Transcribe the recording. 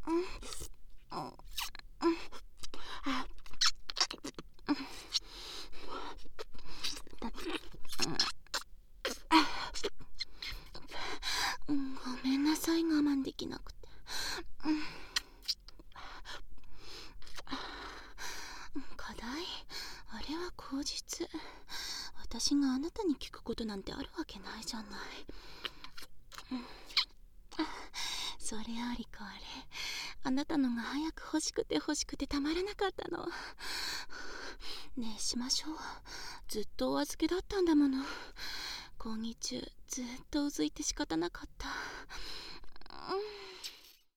ごめんなさい、我慢できなくて。課題？あれは口実。私があなたに聞くことなんてあるわけないじゃない。それよりこれ、あなたのが早く欲しくてたまらなかったの。ねえ、しましょう。ずっとお預けだったんだもの。講義中ずっとうずいて仕方なかった。